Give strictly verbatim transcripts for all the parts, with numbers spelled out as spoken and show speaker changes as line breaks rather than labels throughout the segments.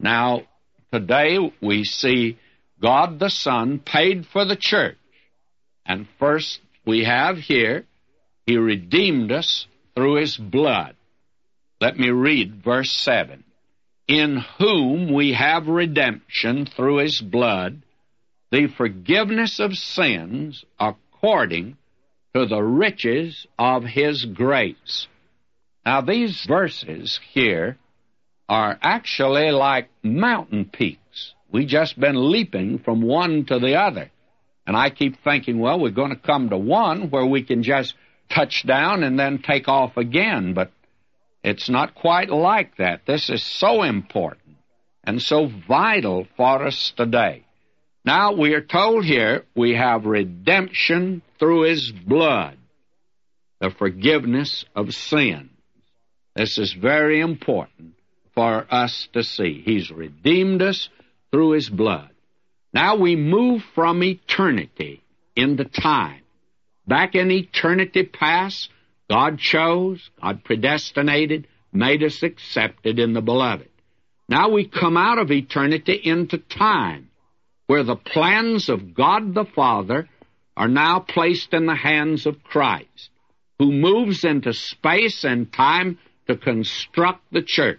Now, today we see God the Son paid for the church. And first we have here, He redeemed us through His blood. Let me read verse seven. In whom we have redemption through His blood, the forgiveness of sins according to the riches of His grace. Now, these verses here are actually like mountain peaks. We've just been leaping from one to the other. And I keep thinking, well, we're going to come to one where we can just touch down and then take off again. But it's not quite like that. This is so important and so vital for us today. Now, we are told here we have redemption through His blood, the forgiveness of sin. This is very important for us to see. He's redeemed us through His blood. Now we move from eternity into time. Back in eternity past, God chose, God predestinated, made us accepted in the Beloved. Now we come out of eternity into time, where the plans of God the Father are now placed in the hands of Christ, who moves into space and time to construct the church.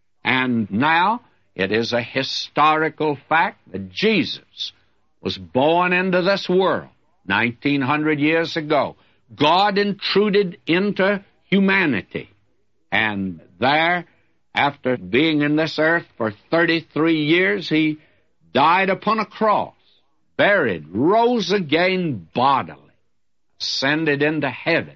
And now it is a historical fact that Jesus was born into this world nineteen hundred years ago. God intruded into humanity. And there, after being in this earth for thirty-three years, He died upon a cross, buried, rose again bodily, ascended into heaven.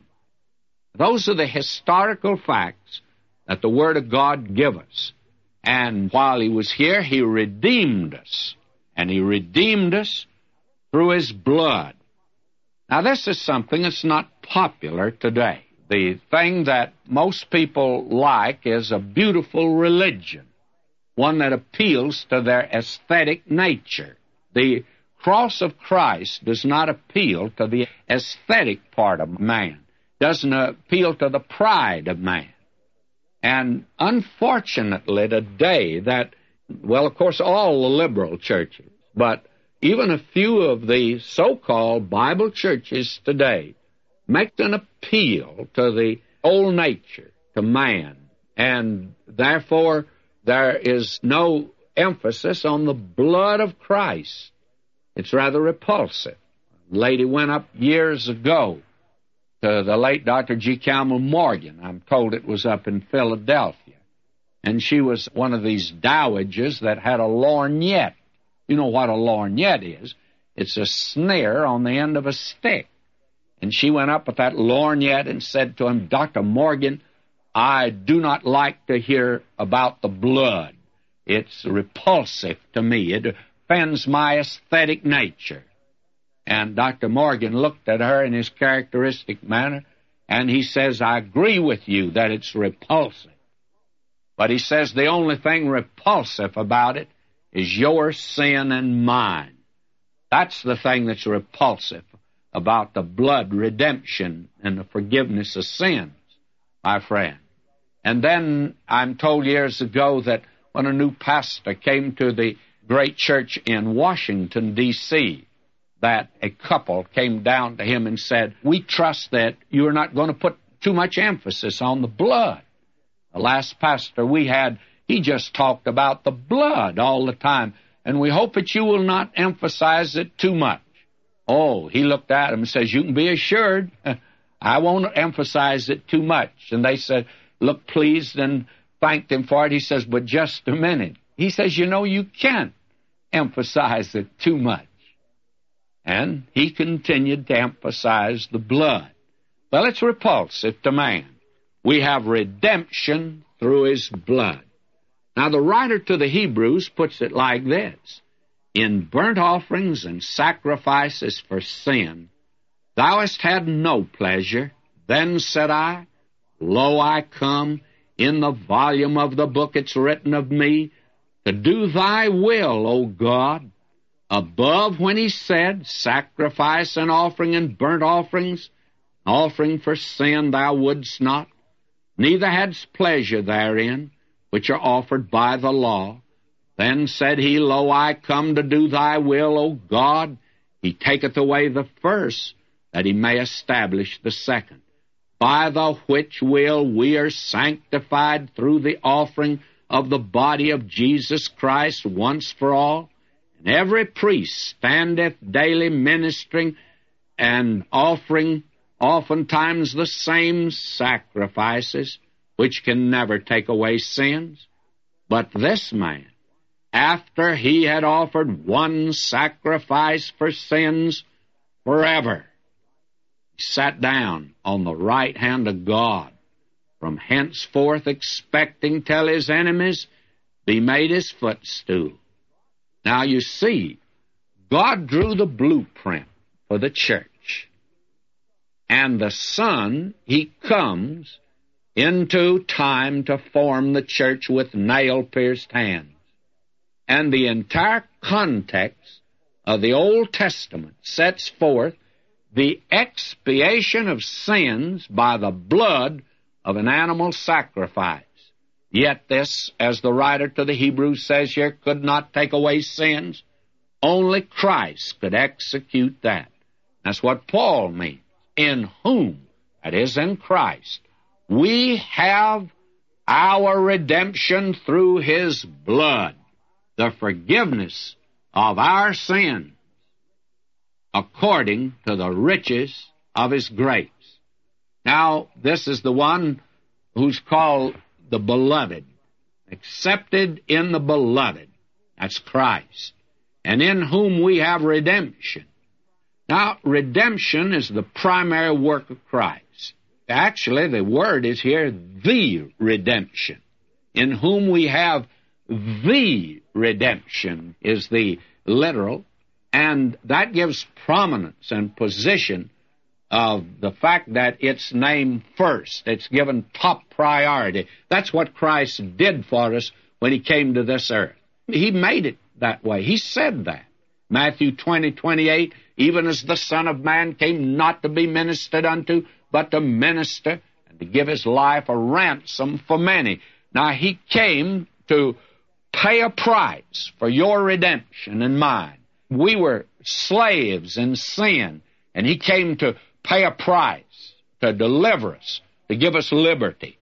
Those are the historical facts that the Word of God gives us. And while He was here, He redeemed us. And He redeemed us through His blood. Now, this is something that's not popular today. The thing that most people like is a beautiful religion, one that appeals to their aesthetic nature. The cross of Christ does not appeal to the aesthetic part of man, doesn't appeal to the pride of man. And unfortunately today that, well, of course, all the liberal churches, but even a few of the so-called Bible churches today make an appeal to the old nature, to man, and therefore there is no emphasis on the blood of Christ. It's rather repulsive. A lady went up years ago to the late Doctor G. Campbell Morgan. I'm told it was up in Philadelphia. And she was one of these dowagers that had a lorgnette. You know what a lorgnette is. It's a snare on the end of a stick. And she went up with that lorgnette and said to him, Doctor Morgan, I do not like to hear about the blood. It's repulsive to me. It offends my aesthetic nature. And Doctor Morgan looked at her in his characteristic manner, and he says, I agree with you that it's repulsive. But he says the only thing repulsive about it is your sin and mine. That's the thing that's repulsive about the blood redemption and the forgiveness of sins, my friend. And then I'm told years ago that when a new pastor came to the great church in Washington, D C, that a couple came down to him and said, we trust that you're not going to put too much emphasis on the blood. The last pastor we had, he just talked about the blood all the time, and we hope that you will not emphasize it too much. Oh, he looked at him and says, you can be assured, I won't emphasize it too much. And they said, looked pleased and thanked him for it. He says, but just a minute. He says, you know, you can't emphasize it too much. And he continued to emphasize the blood. Well, it's repulsive to man. We have redemption through his blood. Now, the writer to the Hebrews puts it like this. In burnt offerings and sacrifices for sin, thou hast had no pleasure. Then said I, Lo, I come. In the volume of the book it's written of me, to do thy will, O God. Above when he said, Sacrifice and offering and burnt offerings, offering for sin thou wouldst not, neither hadst pleasure therein, which are offered by the law, Then said he, Lo, I come to do thy will, O God. He taketh away the first, that he may establish the second. By the which will we are sanctified through the offering of the body of Jesus Christ once for all. And every priest standeth daily ministering and offering oftentimes the same sacrifices, which can never take away sins. But this man, after he had offered one sacrifice for sins forever, he sat down on the right hand of God, from henceforth expecting till his enemies be made his footstool. Now you see, God drew the blueprint for the church. And the Son, he comes into time to form the church with nail-pierced hands. And the entire context of the Old Testament sets forth the expiation of sins by the blood of an animal sacrifice. Yet this, as the writer to the Hebrews says here, could not take away sins. Only Christ could execute that. That's what Paul means. In whom, that is, in Christ, we have our redemption through his blood, the forgiveness of our sins, according to the riches of his grace. Now, this is the one who's called the Beloved, accepted in the Beloved. That's Christ, and in whom we have redemption. Now, redemption is the primary work of Christ. Actually, the word is here, the redemption. In whom we have the redemption is the literal, and that gives prominence and position of the fact that it's named first. It's given top priority. That's what Christ did for us when he came to this earth. He made it that way. He said that. Matthew twenty, twenty-eight, even as the Son of Man came not to be ministered unto, but to minister and to give his life a ransom for many. Now, he came to pay a price for your redemption and mine. We were slaves in sin, and he came to pay a price to deliver us, to give us liberty.